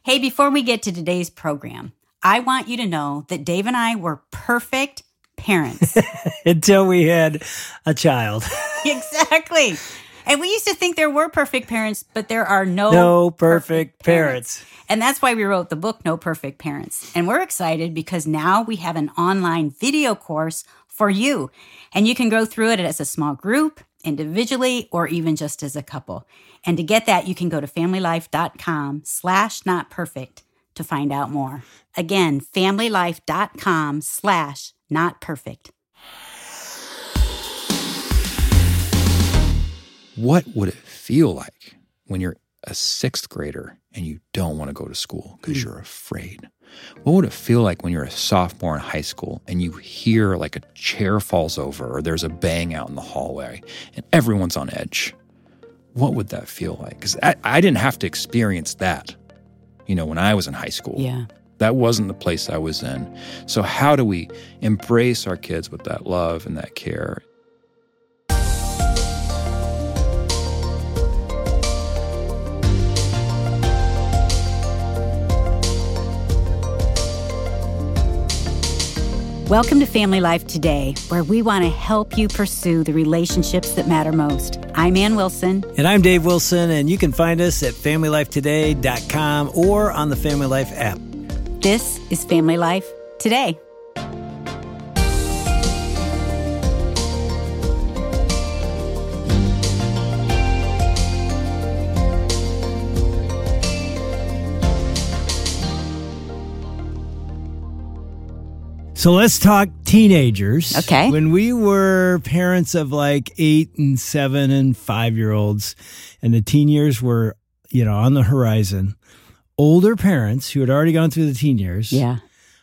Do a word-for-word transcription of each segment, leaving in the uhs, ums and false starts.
Hey, before we get to today's program, I want you to know that Dave and I were perfect parents. Until we had a child. Exactly. And we used to think there were perfect parents, but there are no, no perfect, perfect parents. parents. And that's why we wrote the book, No Perfect Parents. And we're excited because now we have an online video course for you. And you can go through it as a small group, individually, or even just as a couple. And to get that, you can go to familylife.com slash not perfect to find out more. Again, familylife.com slash not perfect. What would it feel like when you're a sixth grader and you don't want to go to school because mm. you're afraid? What would it feel like when you're a sophomore in high school and you hear like a chair falls over or there's a bang out in the hallway and everyone's on edge? What would that feel like? Because I, I didn't have to experience that, you know, when I was in high school. Yeah. That wasn't the place I was in. So how do we embrace our kids with that love and that care? Welcome to Family Life Today, where we want to help you pursue the relationships that matter most. I'm Ann Wilson. And I'm Dave Wilson, and you can find us at family life today dot com or on the Family Life app. This is Family Life Today. So let's talk teenagers. Okay. When we were parents of like eight and seven and five-year-olds, and the teen years were, you know, on the horizon, older parents who had already gone through the teen years, yeah,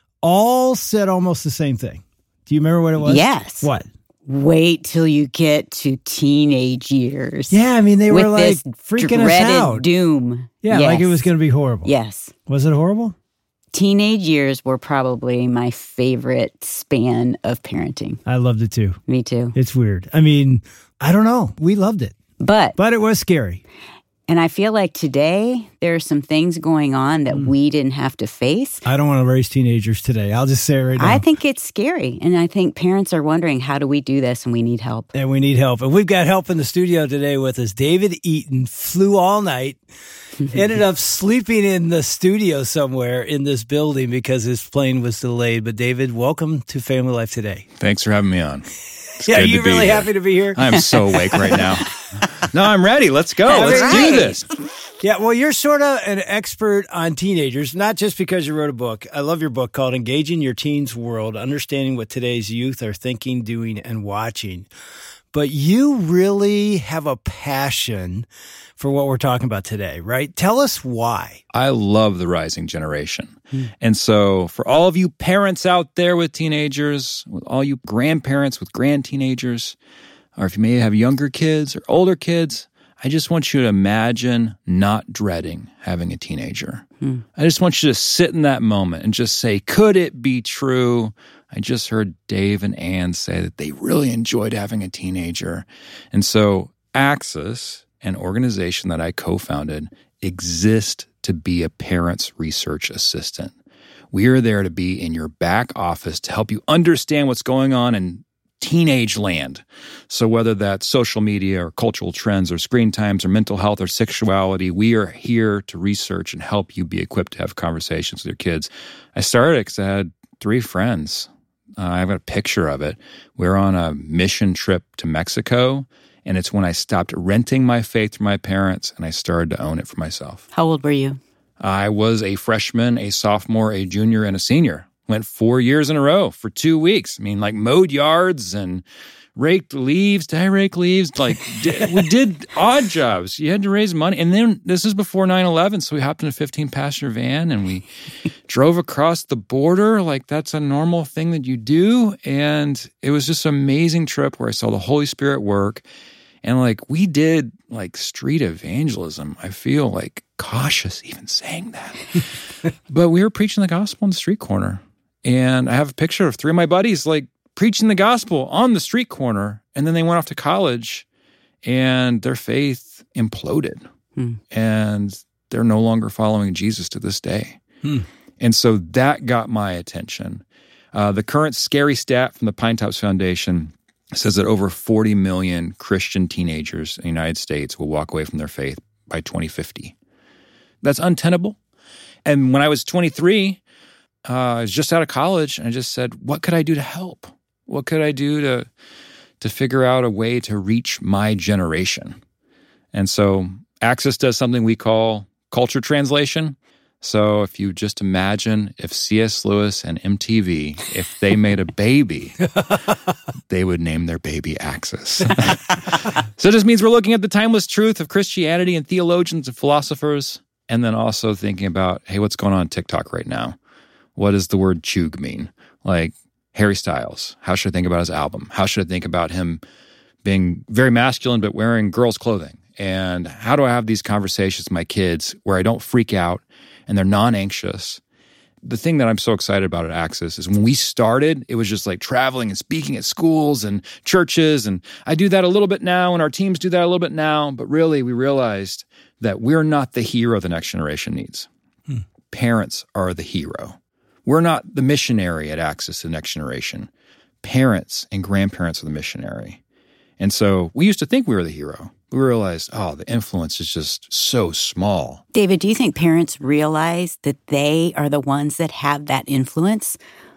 all said almost the same thing. Do you remember what it was? Yes. What? Wait till you get to teenage years. Yeah, I mean, they with were like this freaking us out. Doom. Yeah, yes. like it was going to be horrible. Yes. Was it horrible? Teenage years were probably my favorite span of parenting. I loved it too. Me too. It's weird. I mean, I don't know. We loved it. But But it was scary. And I feel like today there are some things going on that mm. we didn't have to face. I don't want to raise teenagers today. I'll just say it right now. I think it's scary. And I think parents are wondering, how do we do this? And we need help. And we need help. And we've got help in the studio today with us. David Eaton flew all night. Ended up sleeping in the studio somewhere in this building because his plane was delayed. But David, welcome to Family Life Today. Thanks for having me on. It's yeah, are you really here. happy to be here? I'm so awake right now. No, I'm ready. Let's go. All Let's right. do this. Yeah, well, you're sort of an expert on teenagers, not just because you wrote a book. I love your book called Engaging Your Teens World, Understanding What Today's Youth Are Thinking, Doing, and Watching. But you really have a passion for what we're talking about today, right? Tell us why. I love the rising generation. Hmm. And so for all of you parents out there with teenagers, with all you grandparents with grand teenagers, or if you may have younger kids or older kids, I just want you to imagine not dreading having a teenager. Hmm. I just want you to sit in that moment and just say, could it be true? I just heard Dave and Ann say that they really enjoyed having a teenager. And so Axis, an organization that I co-founded, exists to be a parent's research assistant. We are there to be in your back office to help you understand what's going on in teenage land. So whether that's social media or cultural trends or screen times or mental health or sexuality, we are here to research and help you be equipped to have conversations with your kids. I started because I had three friends. Uh, I've got a picture of it. We're on a mission trip to Mexico, and it's when I stopped renting my faith from my parents and I started to own it for myself. How old were you? I was a freshman, a sophomore, a junior, and a senior. Went four years in a row for two weeks. I mean, like mowed yards and raked leaves. Did I rake leaves? Like did, we did odd jobs. You had to raise money. And then this is before nine eleven, so we hopped in a fifteen-passenger van and we drove across the border. Like that's a normal thing that you do. And it was just an amazing trip where I saw the Holy Spirit work. And like we did like street evangelism. I feel like cautious even saying that. But we were preaching the gospel on the street corner. And I have a picture of three of my buddies like preaching the gospel on the street corner. And then they went off to college and their faith imploded. Hmm. And they're no longer following Jesus to this day. Hmm. And so that got my attention. Uh, the current scary stat from the Pine Tops Foundation says that over forty million Christian teenagers in the United States will walk away from their faith by twenty fifty. That's untenable. And when I was twenty-three, uh, I was just out of college, and I just said, what could I do to help? What could I do to to figure out a way to reach my generation? And so Access does something we call culture translation. So if you just imagine if C S. Lewis and M T V, if they made a baby, they would name their baby Access. So it just means we're looking at the timeless truth of Christianity and theologians and philosophers, and then also thinking about, hey, what's going on on TikTok right now? What does the word chug mean? Like Harry Styles, how should I think about his album? How should I think about him being very masculine but wearing girls' clothing? And how do I have these conversations with my kids where I don't freak out and they're non-anxious? The thing that I'm so excited about at Access is when we started, it was just like traveling and speaking at schools and churches. And I do that a little bit now, and our teams do that a little bit now. But really, we realized that we're not the hero the next generation needs. Hmm. Parents are the hero. We're not the missionary at Access to the next generation. Parents and grandparents are the missionary. And so we used to think we were the hero. We realized, oh, the influence is just so small. David, do you think parents realize that they are the ones that have that influence?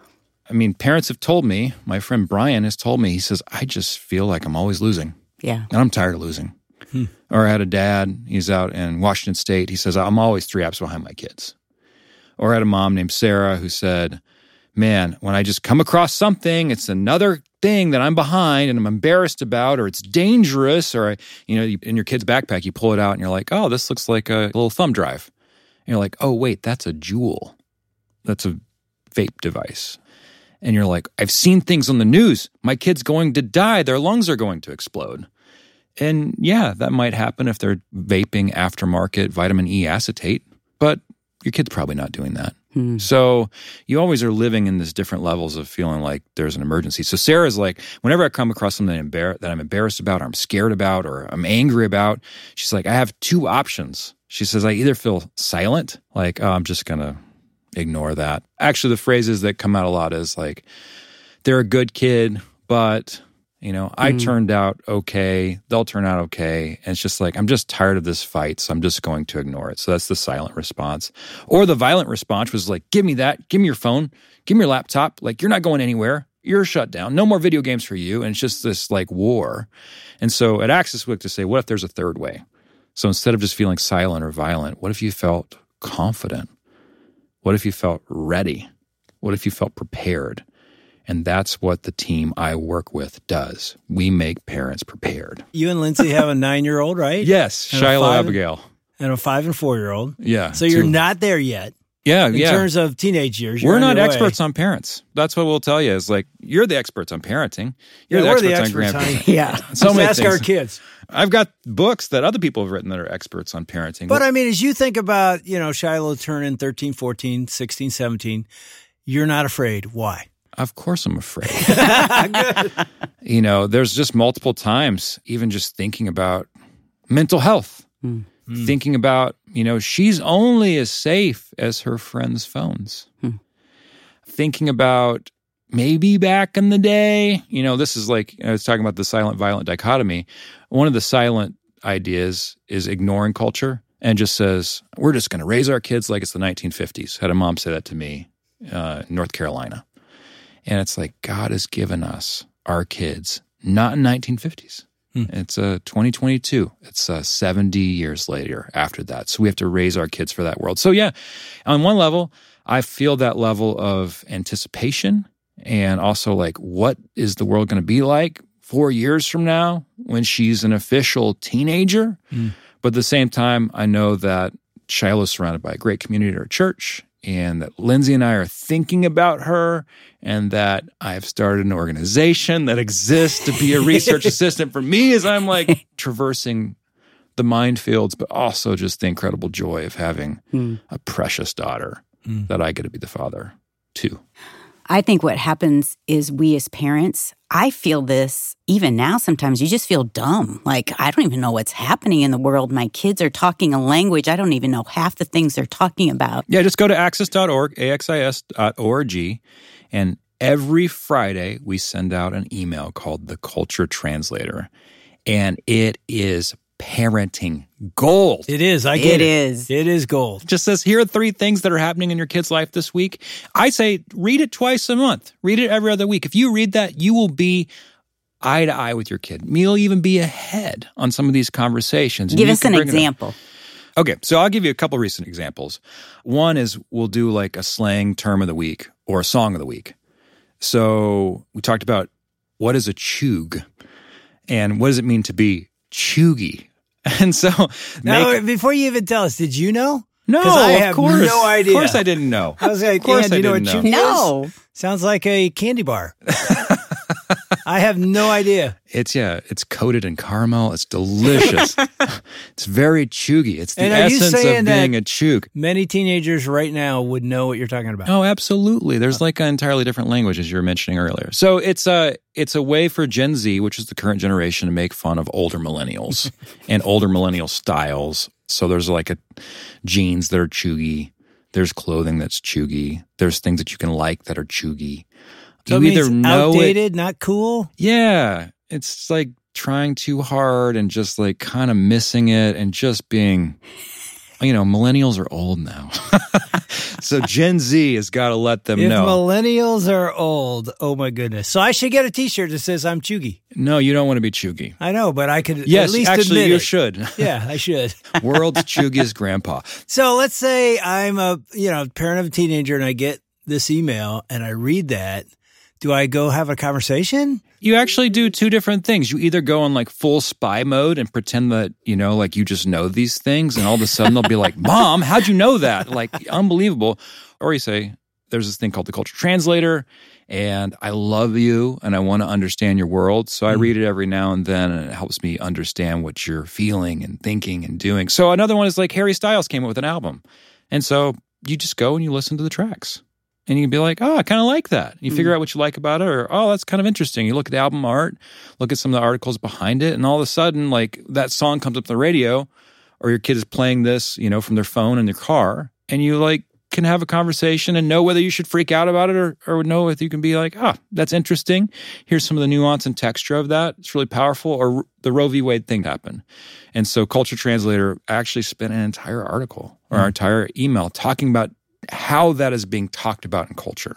I mean, parents have told me, my friend Brian has told me, he says, I just feel like I'm always losing. Yeah. And I'm tired of losing. Hmm. Or I had a dad, he's out in Washington State, he says, I'm always three apps behind my kids. Or I had a mom named Sarah who said, man, when I just come across something, it's another thing that I'm behind and I'm embarrassed about, or it's dangerous, or, I, you know, in your kid's backpack, you pull it out and you're like, oh, this looks like a little thumb drive. And you're like, oh, wait, that's a Juul. That's a vape device. And you're like, I've seen things on the news. My kid's going to die. Their lungs are going to explode. And yeah, that might happen if they're vaping aftermarket vitamin E acetate, but your kid's probably not doing that. Hmm. So you always are living in this different levels of feeling like there's an emergency. So Sarah's like, whenever I come across something embar- that I'm embarrassed about, or I'm scared about, or I'm angry about, she's like, I have two options. She says, I either feel silent, like, oh, I'm just going to ignore that. Actually, the phrases that come out a lot is like, they're a good kid, but, you know, I mm. turned out okay. They'll turn out okay. And it's just like, I'm just tired of this fight, so I'm just going to ignore it. So that's the silent response. Or the violent response was like, give me that. Give me your phone. Give me your laptop. Like, you're not going anywhere. You're shut down. No more video games for you. And it's just this like war. And so at Access, we like to say, what if there's a third way? So instead of just feeling silent or violent, what if you felt confident? What if you felt ready? What if you felt prepared? And that's what the team I work with does. We make parents prepared. You and Lindsay have a nine-year-old, right? Yes, and Shiloh Abigail. And a five- and four-year-old. Yeah. So you're two. Not there yet. Yeah, in yeah. In terms of teenage years, we're not on experts way. on parents. That's what we'll tell you. Is like, you're the experts on parenting. You're yeah, the, we're experts the experts on grandparenting. On, yeah. So Just many ask things. our kids. I've got books that other people have written that are experts on parenting. But I mean, as you think about, you know, Shiloh turning thirteen, fourteen, sixteen, seventeen, you're not afraid. Why? Of course I'm afraid. You know, there's just multiple times, even just thinking about mental health, mm. Mm. thinking about, you know, she's only as safe as her friends' phones. Mm. Thinking about maybe back in the day, you know, this is like, I was talking about the silent violent dichotomy. One of the silent ideas is ignoring culture and just says, we're just going to raise our kids like it's the nineteen fifties. Had a mom say that to me uh, in North Carolina. And it's like, God has given us our kids, not in nineteen fifties. Hmm. It's uh, twenty twenty-two. It's uh, seventy years later after that. So we have to raise our kids for that world. So yeah, on one level, I feel that level of anticipation and also like, what is the world going to be like four years from now when she's an official teenager? Hmm. But at the same time, I know that Shiloh's surrounded by a great community at our church, and that Lindsay and I are thinking about her, and that I've started an organization that exists to be a research assistant for me as I'm like traversing the minefields, but also just the incredible joy of having mm. a precious daughter mm. that I get to be the father to. I think what happens is we as parents, I feel this even now sometimes, you just feel dumb. Like, I don't even know what's happening in the world. My kids are talking a language. I don't even know half the things they're talking about. Yeah, just go to axis dot org, A X I S dot org, and every Friday we send out an email called The Culture Translator, and it is parenting gold. It is. I get It it. is. It is gold. It just says, here are three things that are happening in your kid's life this week. I say, read it twice a month. Read it every other week. If you read that, you will be eye to eye with your kid. You'll even be ahead on some of these conversations. And Give you us can an bring it up. example. Okay, so I'll give you a couple recent examples. One is we'll do like a slang term of the week or a song of the week. So we talked about what is a chug and what does it mean to be chuggy. And so, Now, make, before you even tell us, did you know? no, 'Cause I of have course, no idea. Of course, I didn't know. I was like, of course, Ann, I do you know what didn't know. chuggy No. is? Sounds like a candy bar. I have no idea. It's yeah, it's coated in caramel. It's delicious. It's very chuggy. It's the And are you essence saying of that- being a chug. Many teenagers right now would know what you're talking about. Oh, absolutely. There's like an entirely different language as you were mentioning earlier. So it's a it's a way for Gen Z, which is the current generation, to make fun of older millennials and older millennial styles. So there's like a jeans that are chuggy. There's clothing that's chuggy. There's things that you can like that are chuggy. So You it either means know it- outdated, not cool. Yeah, it's like trying too hard and just like kind of missing it and just being, you know, millennials are old now. So Gen Z has got to let them If know. millennials are old, oh my goodness. So I should get a t-shirt that says I'm chuggy. No, you don't want to be chuggy. I know, but I could Yes, at least actually admit you it. should. Yeah, I should. World's chuggiest grandpa. So let's say I'm a, you know, parent of a teenager and I get this email and I read that. Do I go have a conversation? You actually do two different things. You either go on like full spy mode and pretend that, you know, like you just know these things and all of a sudden they'll be like, Mom, how'd you know that? Like, unbelievable. Or you say, there's this thing called the Culture Translator and I love you and I want to understand your world. So I read it every now and then and it helps me understand what you're feeling and thinking and doing. So another one is like Harry Styles came up with an album. And so you just go and you listen to the tracks. And you can be like, oh, I kind of like that. You figure out what you like about it, or, oh, that's kind of interesting. You look at the album art, look at some of the articles behind it, and all of a sudden, like, that song comes up on the radio, or your kid is playing this, you know, from their phone in their car, and you, like, can have a conversation and know whether you should freak out about it or, or know if you can be like, ah, that's interesting. Here's some of the nuance and texture of that. It's really powerful. Or the Roe v. Wade thing happened. And so Culture Translator actually spent an entire article or an entire email talking about how that is being talked about in culture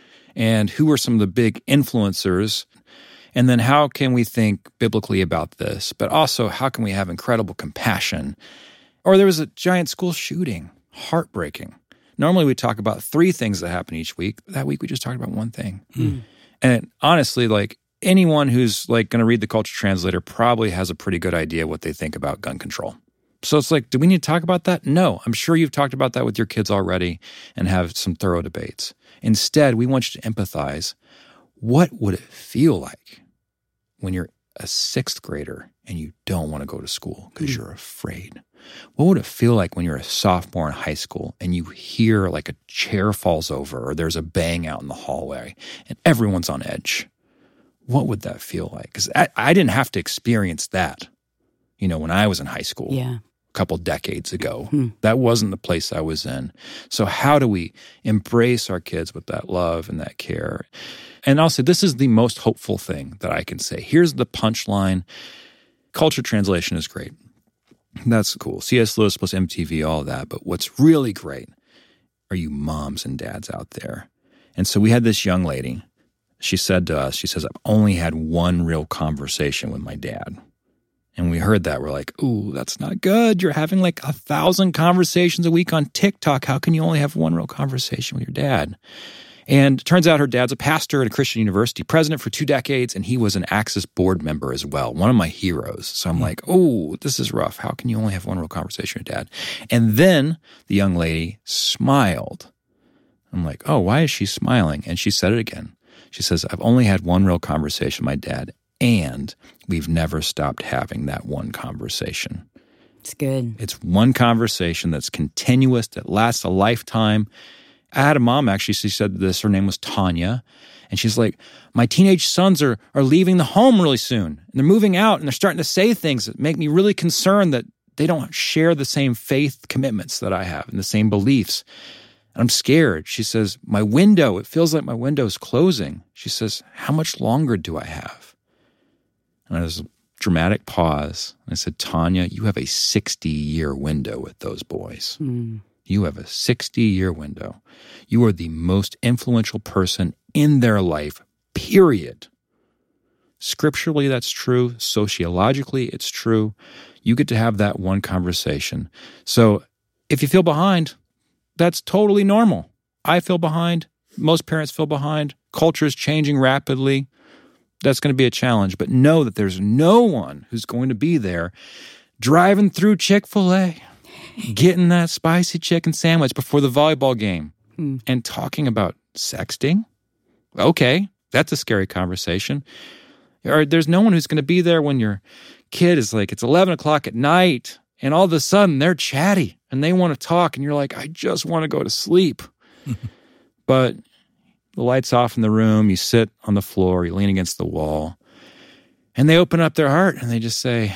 and who are some of the big influencers, and then how can we think biblically about this, but also how can we have incredible compassion. Or there was a giant school shooting, heartbreaking. Normally we talk about three things that happen each week. That week we just talked about one thing. Mm. And honestly, like anyone who's like going to read the Culture Translator probably has a pretty good idea what they think about gun control. So it's like, do we need to talk about that? No, I'm sure you've talked about that with your kids already and have some thorough debates. Instead, we want you to empathize. What would it feel like when you're a sixth grader and you don't want to go to school because mm. you're afraid? What would it feel like when you're a sophomore in high school and you hear like a chair falls over or there's a bang out in the hallway and everyone's on edge? What would that feel like? Because I, I didn't have to experience that, you know, when I was in high school. Yeah. Couple decades ago. Hmm. That wasn't the place I was in. So how do we embrace our kids with that love and that care? And I'll say this is the most hopeful thing that I can say. Here's the punchline. Culture translation is great. That's cool. C S Lewis plus M T V, all of that. But what's really great are you moms and dads out there. And so we had this young lady. She said to us, she says, I've only had one real conversation with my dad. And we heard that. We're like, ooh, that's not good. You're having like a thousand conversations a week on TikTok. How can you only have one real conversation with your dad? And it turns out her dad's a pastor at a Christian university, president for two decades, and he was an Axis board member as well, one of my heroes. So I'm like, oh, this is rough. How can you only have one real conversation with your dad? And then the young lady smiled. I'm like, oh, why is she smiling? And she said it again. She says, I've only had one real conversation with my dad, and we've never stopped having that one conversation. It's good. It's one conversation that's continuous, that lasts a lifetime. I had a mom, actually, she said this, her name was Tanya, and she's like, my teenage sons are are leaving the home really soon, and they're moving out, and they're starting to say things that make me really concerned that they don't share the same faith commitments that I have and the same beliefs. And I'm scared. She says, my window, it feels like my window is closing. She says, how much longer do I have? And there's a dramatic pause. And I said, Tanya, you have a sixty-year window with those boys. Mm. You have a sixty-year window. You are the most influential person in their life, period. Scripturally, that's true. Sociologically, it's true. You get to have that one conversation. So if you feel behind, that's totally normal. I feel behind. Most parents feel behind. Culture is changing rapidly. That's going to be a challenge. But know that there's no one who's going to be there driving through Chick-fil-A, getting that spicy chicken sandwich before the volleyball game, hmm. and talking about sexting. Okay, that's a scary conversation. Or there's no one who's going to be there when your kid is like, it's eleven o'clock at night, and all of a sudden they're chatty and they want to talk, and you're like, I just want to go to sleep. But the light's off in the room, you sit on the floor, you lean against the wall, and they open up their heart and they just say,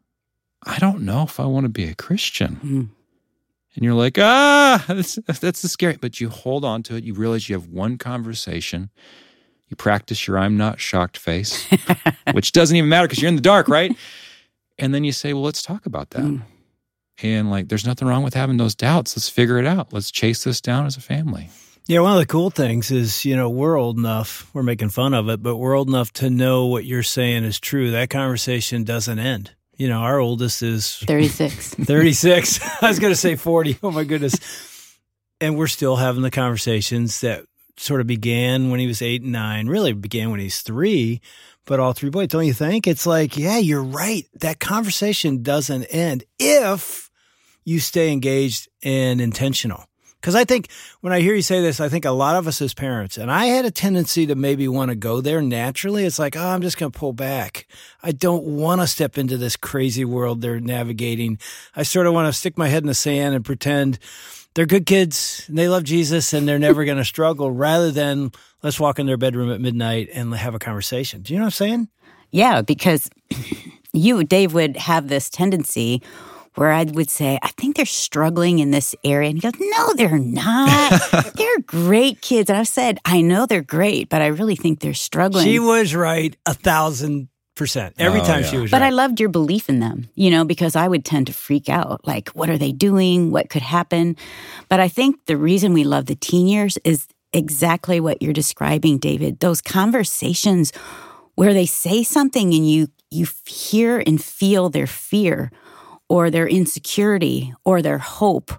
I don't know if I want to be a Christian. Mm. And you're like, ah, that's, that's the scary. But you hold on to it. You realize you have one conversation. You practice your I'm not shocked face, which doesn't even matter because you're in the dark, right? And then you say, well, let's talk about that. Mm. And like, there's nothing wrong with having those doubts. Let's figure it out. Let's chase this down as a family. Yeah, one of the cool things is, you know, we're old enough, we're making fun of it, but we're old enough to know what you're saying is true. That conversation doesn't end. You know, our oldest is thirty-six. thirty-six. I was going to say forty. Oh, my goodness. And we're still having the conversations that sort of began when he was eight and nine, really began when he's three, but all three boys, don't you think? It's like, yeah, you're right. That conversation doesn't end if you stay engaged and intentional. Because I think when I hear you say this, I think a lot of us as parents, and I had a tendency to maybe want to go there naturally. It's like, oh, I'm just going to pull back. I don't want to step into this crazy world they're navigating. I sort of want to stick my head in the sand and pretend they're good kids and they love Jesus and they're never going to struggle, rather than let's walk in their bedroom at midnight and have a conversation. Do you know what I'm saying? Yeah, because you, Dave, would have this tendency where I would say, I think they're struggling in this area. And he goes, no, they're not. They're great kids. And I've said, I know they're great, but I really think they're struggling. She was right a thousand percent. Every oh, time yeah. she was but right. But I loved your belief in them, you know, because I would tend to freak out. Like, what are they doing? What could happen? But I think the reason we love the teen years is exactly what you're describing, David. Those conversations where they say something and you you hear and feel their fear, or their insecurity, or their hope,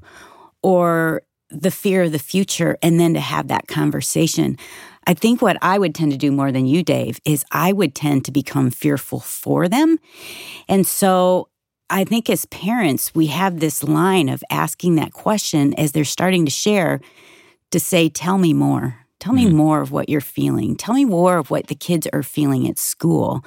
or the fear of the future, and then to have that conversation. I think what I would tend to do more than you, Dave, is I would tend to become fearful for them. And so I think as parents, we have this line of asking that question as they're starting to share, to say, tell me more. Tell me mm-hmm. more of what you're feeling. Tell me more of what the kids are feeling at school.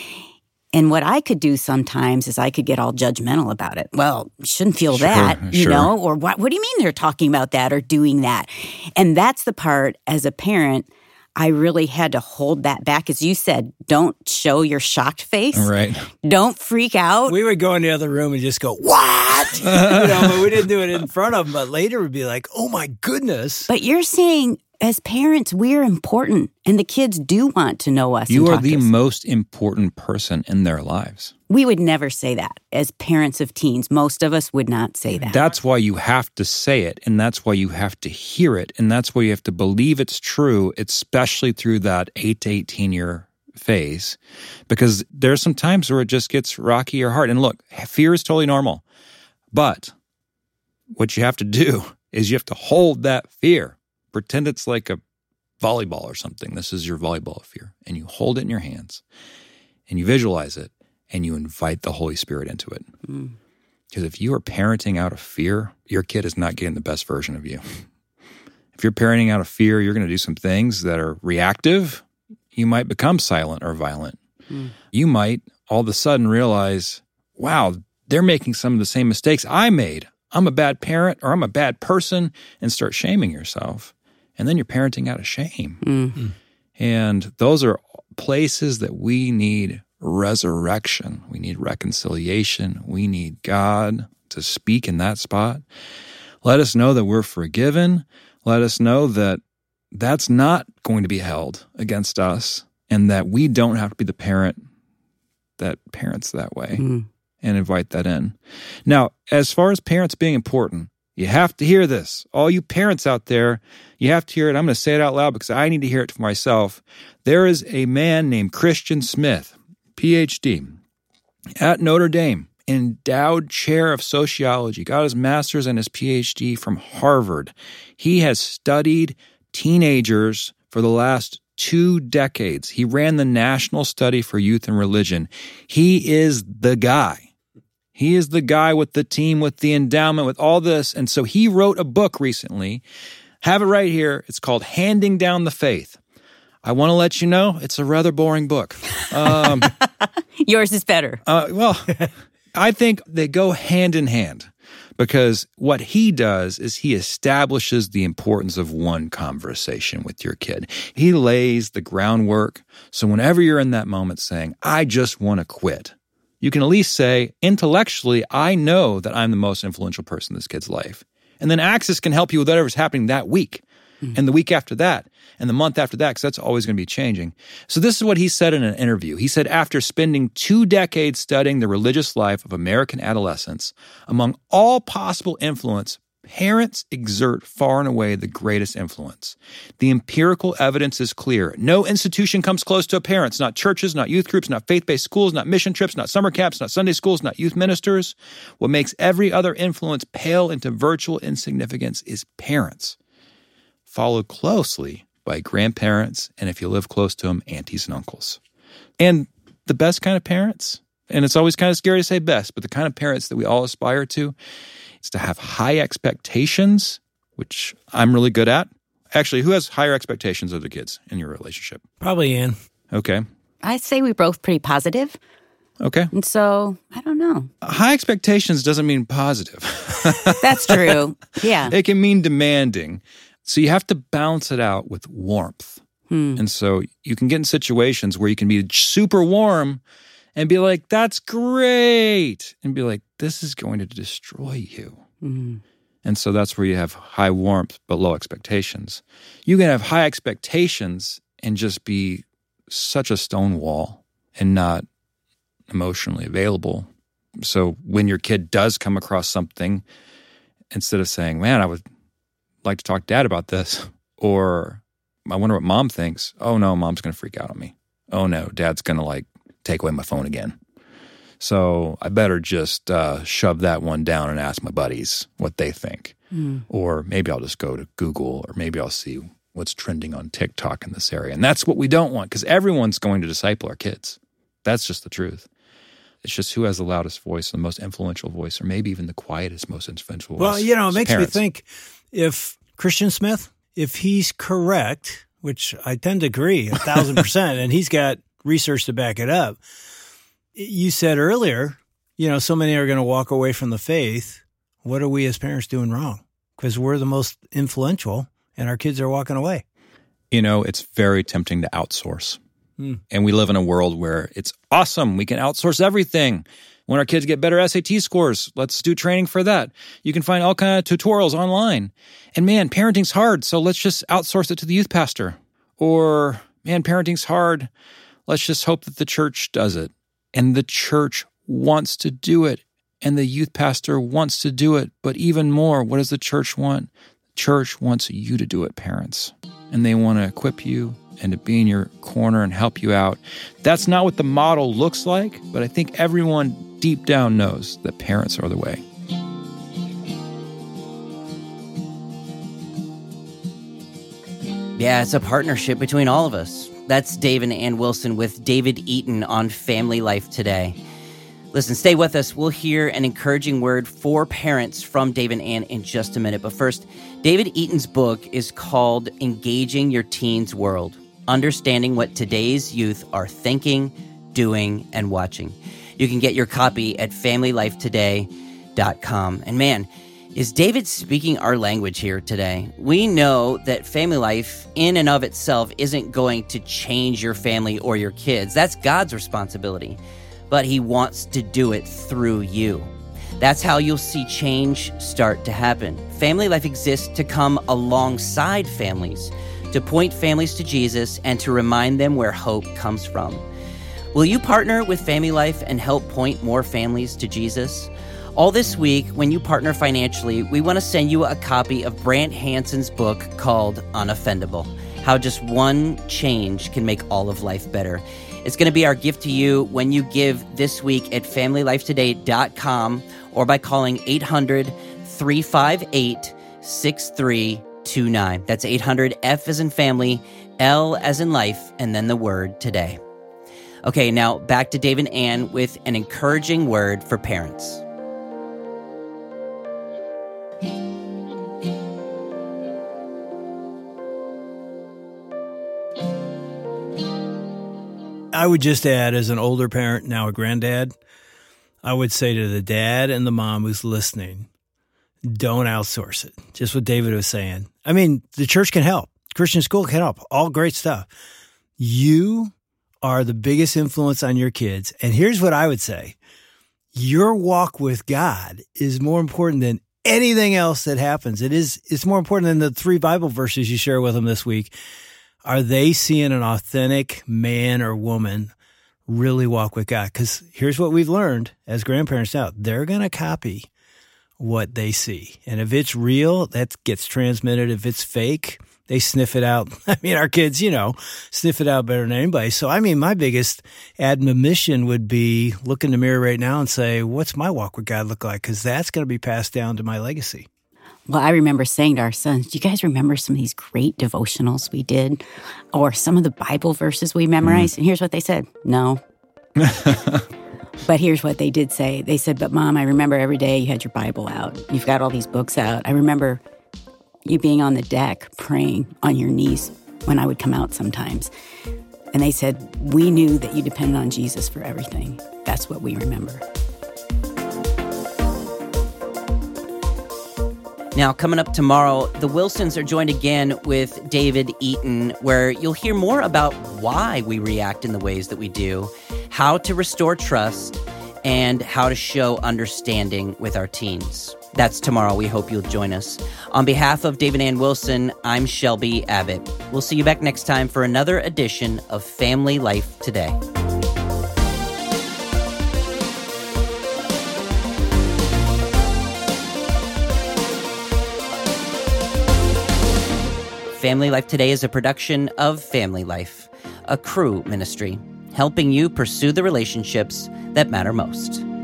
And what I could do sometimes is I could get all judgmental about it. Well, you shouldn't feel sure, that, you sure. know, or what, what do you mean they're talking about that or doing that? And that's the part as a parent, I really had to hold that back. As you said, don't show your shocked face. Right. Don't freak out. We would go in the other room and just go, what? you know, but we didn't do it in front of them. But later we'd be like, oh my goodness. But you're saying, as parents, we're important, and the kids do want to know us. You and are talk the to us. most important person in their lives. We would never say that as parents of teens. Most of us would not say that. That's why you have to say it, and that's why you have to hear it, and that's why you have to believe it's true, especially through that eight to eighteen-year phase, because there's some times where it just gets rocky or hard. And look, fear is totally normal, but what you have to do is you have to hold that fear. Pretend it's like a volleyball or something. This is your volleyball of fear. And you hold it in your hands and you visualize it and you invite the Holy Spirit into it. Mm. Because if you are parenting out of fear, your kid is not getting the best version of you. If you're parenting out of fear, you're going to do some things that are reactive. You might become silent or violent. Mm. You might all of a sudden realize, wow, they're making some of the same mistakes I made. I'm a bad parent or I'm a bad person, and start shaming yourself. And then you're parenting out of shame. Mm. And those are places that we need resurrection. We need reconciliation. We need God to speak in that spot. Let us know that we're forgiven. Let us know that that's not going to be held against us and that we don't have to be the parent that parents that way, mm. and invite that in. Now, as far as parents being important, you have to hear this. All you parents out there, you have to hear it. I'm going to say it out loud because I need to hear it for myself. There is a man named Christian Smith, P H D, at Notre Dame, endowed chair of sociology, got his master's and his P H D from Harvard. He has studied teenagers for the last two decades. He ran the National Study for Youth and Religion. He is the guy. He is the guy with the team, with the endowment, with all this. And so he wrote a book recently. Have it right here. It's called Handing Down the Faith. I want to let you know it's a rather boring book. Um, Yours is better. Uh, well, I think they go hand in hand because what he does is he establishes the importance of one conversation with your kid. He lays the groundwork. So whenever you're in that moment saying, I just want to quit, you can at least say, intellectually, I know that I'm the most influential person in this kid's life. And then Access can help you with whatever's happening that week, mm-hmm. and the week after that, and the month after that, because that's always going to be changing. So this is what he said in an interview. He said, after spending two decades studying the religious life of American adolescents, among all possible influence, parents exert far and away the greatest influence. The empirical evidence is clear. No institution comes close to parents, not churches, not youth groups, not faith-based schools, not mission trips, not summer camps, not Sunday schools, not youth ministers. What makes every other influence pale into virtual insignificance is parents, followed closely by grandparents, and if you live close to them, aunties and uncles. And the best kind of parents, and it's always kind of scary to say best, but the kind of parents that we all aspire to is to have high expectations, which I'm really good at. Actually, who has higher expectations of the kids in your relationship? Probably Ann. Okay. I'd say we're both pretty positive. Okay. And so, I don't know. High expectations doesn't mean positive. That's true. Yeah. It can mean demanding. So you have to balance it out with warmth. Hmm. And so you can get in situations where you can be super warm and be like, that's great. And be like, this is going to destroy you. Mm-hmm. And so that's where you have high warmth but low expectations. You can have high expectations and just be such a stone wall and not emotionally available. So when your kid does come across something, instead of saying, man, I would like to talk to dad about this, or I wonder what mom thinks. Oh no, mom's going to freak out on me. Oh no, dad's going to like take away my phone again. So I better just uh, shove that one down and ask my buddies what they think. Mm. Or maybe I'll just go to Google, or maybe I'll see what's trending on TikTok in this area. And that's what we don't want, because everyone's going to disciple our kids. That's just the truth. It's just who has the loudest voice, the most influential voice, or maybe even the quietest, most influential voice. Well, you know, it makes parents. me think, if Christian Smith, if he's correct, which I tend to agree a thousand percent, and he's got research to back it up. You said earlier, you know, so many are going to walk away from the faith. What are we as parents doing wrong? Because we're the most influential and our kids are walking away. You know, it's very tempting to outsource. Hmm. And we live in a world where it's awesome. We can outsource everything. When our kids get better S A T scores, let's do training for that. You can find all kinds of tutorials online. And man, parenting's hard, so let's just outsource it to the youth pastor. Or, man, parenting's hard. Let's just hope that the church does it. And the church wants to do it. And the youth pastor wants to do it. But even more, what does the church want? The church wants you to do it, parents. And they want to equip you and to be in your corner and help you out. That's not what the model looks like, but I think everyone deep down knows that parents are the way. Yeah, it's a partnership between all of us. That's Dave and Ann Wilson with David Eaton on Family Life Today. Listen, stay with us. We'll hear an encouraging word for parents from Dave and Ann in just a minute. But first, David Eaton's book is called Engaging Your Teen's World, Understanding What Today's Youth Are Thinking, Doing, and Watching. You can get your copy at family life today dot com. And man, Is David speaking our language here today? We know that family life in and of itself isn't going to change your family or your kids. That's God's responsibility. But he wants to do it through you. That's how you'll see change start to happen. Family life exists to come alongside families, to point families to Jesus and to remind them where hope comes from. Will you partner with Family Life and help point more families to Jesus? All this week, when you partner financially, we want to send you a copy of Brant Hansen's book called Unoffendable, How Just One Change Can Make All of Life Better. It's going to be our gift to you when you give this week at family life today dot com or by calling eight hundred, three five eight, six three two nine. That's eight hundred F as in family, L as in life, and then the word today. Okay, now back to Dave and Ann with an encouraging word for parents. I would just add, as an older parent, now a granddad, I would say to the dad and the mom who's listening, don't outsource it. Just what David was saying. I mean, the church can help. Christian school can help. All great stuff. You are the biggest influence on your kids. And here's what I would say. Your walk with God is more important than anything else that happens. It is, it's more important than the three Bible verses you share with them this week. Are they seeing an authentic man or woman really walk with God? Because here's what we've learned as grandparents now. They're going to copy what they see. And if it's real, that gets transmitted. If it's fake, they sniff it out. I mean, our kids, you know, sniff it out better than anybody. So, I mean, my biggest admonition would be look in the mirror right now and say, what's my walk with God look like? Because that's going to be passed down to my legacy. Well, I remember saying to our sons, do you guys remember some of these great devotionals we did? Or some of the Bible verses we memorized? Mm. And here's what they said. No. But here's what they did say. They said, but Mom, I remember every day you had your Bible out. You've got all these books out. I remember you being on the deck praying on your knees when I would come out sometimes. And they said, we knew that you depended on Jesus for everything. That's what we remember. Now, coming up tomorrow, the Wilsons are joined again with David Eaton, where you'll hear more about why we react in the ways that we do, how to restore trust, and how to show understanding with our teens. That's tomorrow. We hope you'll join us. On behalf of Dave and Ann Wilson, I'm Shelby Abbott. We'll see you back next time for another edition of Family Life Today. Family Life Today is a production of Family Life, a Cru ministry, helping you pursue the relationships that matter most.